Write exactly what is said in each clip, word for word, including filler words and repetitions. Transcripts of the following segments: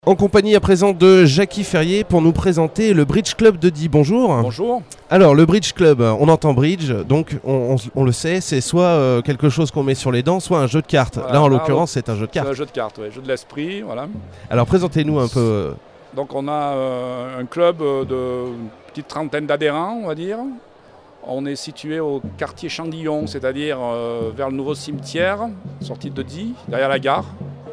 En compagnie à présent de Jackie Ferrier pour nous présenter le Bridge Club de Die. Bonjour. Bonjour. Alors le Bridge Club, on entend bridge, donc on, on, on le sait, c'est soit euh, quelque chose qu'on met sur les dents, soit un jeu de cartes. Voilà. Là en Ah, l'occurrence c'est un jeu de cartes. C'est un jeu de cartes, ouais. Jeu de l'esprit, voilà. Alors présentez-nous un peu. Donc on a euh, un club de petite trentaine d'adhérents, on va dire. On est situé au quartier Chandillon, c'est-à-dire euh, vers le nouveau cimetière, sortie de Die, derrière la gare.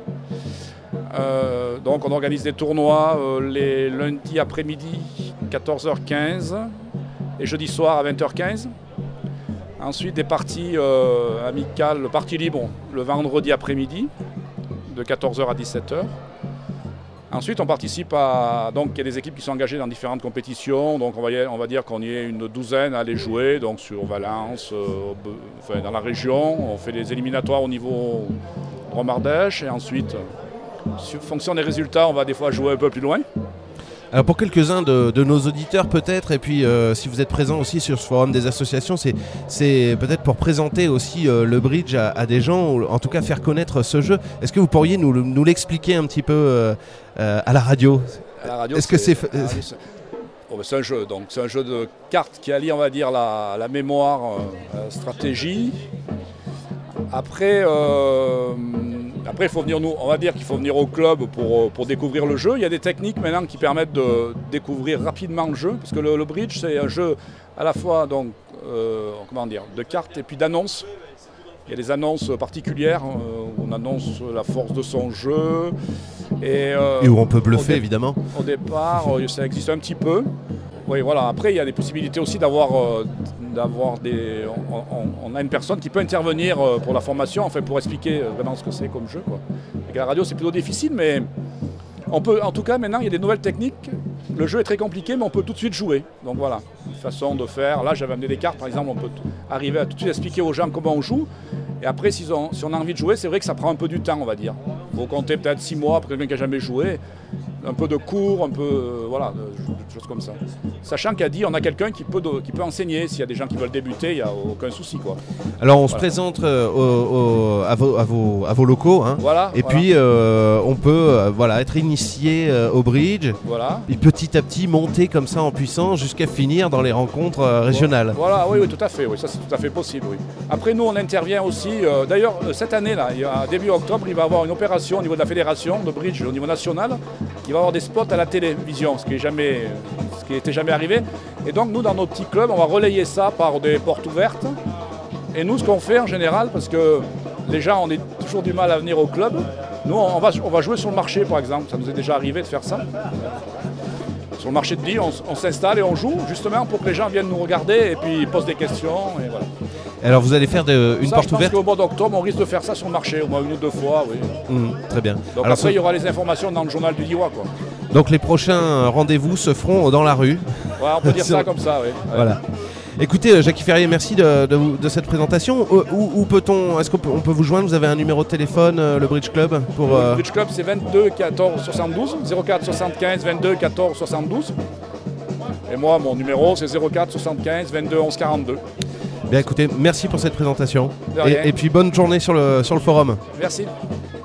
Euh, donc on organise des tournois euh, les lundis après-midi quatorze heures quinze et jeudi soir à vingt heures quinze. Ensuite des parties euh, amicales, parties libres le vendredi après-midi de quatorze heures à dix-sept heures. Ensuite on participe à... Donc il y a des équipes qui sont engagées dans différentes compétitions, donc on va, y... on va dire qu'on y est une douzaine à aller jouer, donc sur Valence, euh, enfin, dans la région. On fait des éliminatoires au niveau Drôme-Ardèche et ensuite... En fonction des résultats, on va des fois jouer un peu plus loin. Alors pour quelques-uns de, de nos auditeurs peut-être, et puis euh, si vous êtes présent aussi sur ce forum des associations, c'est, c'est peut-être pour présenter aussi euh, le bridge à, à des gens, ou en tout cas faire connaître ce jeu. Est-ce que vous pourriez nous, nous l'expliquer un petit peu euh, euh, à la radio, à la radio Est-ce que c'est... c'est... Ah, oui, c'est... Oh, ben c'est un jeu, donc c'est un jeu de cartes qui allie, on va dire, la, la mémoire, euh, la stratégie. Après, euh, après il faut venir nous, on va dire qu'il faut venir au club pour, pour découvrir le jeu. Il y a des techniques maintenant qui permettent de découvrir rapidement le jeu, parce que le, le bridge c'est un jeu à la fois donc, euh, comment dire, de cartes et puis d'annonces. Il y a des annonces particulières euh, où on annonce la force de son jeu. Et, euh, et où on peut bluffer dé- évidemment. Au départ, ça existe un petit peu. Oui, voilà. Après, il y a des possibilités aussi d'avoir, euh, d'avoir des... On, on, on a une personne qui peut intervenir euh, pour la formation, enfin pour expliquer vraiment ce que c'est comme jeu, quoi. Avec la radio, c'est plutôt difficile, mais on peut, en tout cas, maintenant, il y a des nouvelles techniques. Le jeu est très compliqué, mais on peut tout de suite jouer. Donc voilà, une façon de faire. Là, j'avais amené des cartes, par exemple, on peut t- arriver à tout de suite expliquer aux gens comment on joue. Et après, si on, si on a envie de jouer, c'est vrai que ça prend un peu du temps, on va dire. Il faut compter peut-être six mois pour quelqu'un qui n'a jamais joué. Un peu de cours, un peu, euh, voilà, de, de choses comme ça. Sachant qu'à Die, on a quelqu'un qui peut, de, qui peut enseigner. S'il y a des gens qui veulent débuter, il n'y a aucun souci, quoi. Alors on Voilà. se présente euh, au, au, à, vos, à, vos, à vos locaux, hein. Voilà. Et voilà. puis euh, on peut euh, voilà, être initié euh, au bridge, Voilà. et petit à petit monter comme ça en puissance jusqu'à finir dans les rencontres euh, régionales. Voilà, oui, oui, tout à fait, oui, ça c'est tout à fait possible, oui. Après nous on intervient aussi, euh, d'ailleurs euh, cette année là, il y a, début octobre, il va y avoir une opération au niveau de la fédération de bridge au niveau national, il va y avoir des spots à la télévision, ce qui est jamais, ce qui n'était jamais arrivé. Et donc nous dans nos petits clubs, on va relayer ça par des portes ouvertes. Et nous ce qu'on fait en général, parce que les gens on a toujours du mal à venir au club, nous on va, on va jouer sur le marché par exemple, ça nous est déjà arrivé de faire ça. Sur le marché de Die, on, on s'installe et on joue justement pour que les gens viennent nous regarder et puis ils posent des questions et voilà. Alors vous allez faire de, une ça, porte je pense ouverte qu'au mois d'octobre, on risque de faire ça sur le marché, au moins une ou deux fois, oui. Mmh, très bien. Donc Alors, après, ce- il y aura les informations dans le journal du Diois, quoi. donc les prochains rendez-vous se feront dans la rue. Ouais, on peut dire Sur- ça comme ça, oui. Ouais. Voilà. Écoutez, euh, Jackie Ferrier, merci de, de, vous- de cette présentation. Où, où- où peut-on, est-ce qu'on peut, on peut vous joindre? Vous avez un numéro de téléphone, euh, le Bridge Club pour, Le euh, Bridge Club, c'est vingt-deux quatorze soixante-douze, zéro quatre soixante-quinze vingt-deux quatorze soixante-douze. Et moi, mon numéro, c'est zéro quatre soixante-quinze vingt-deux onze quarante-deux. Bien écoutez, merci pour cette présentation. De rien. Et, et puis bonne journée sur le, sur le forum. Merci.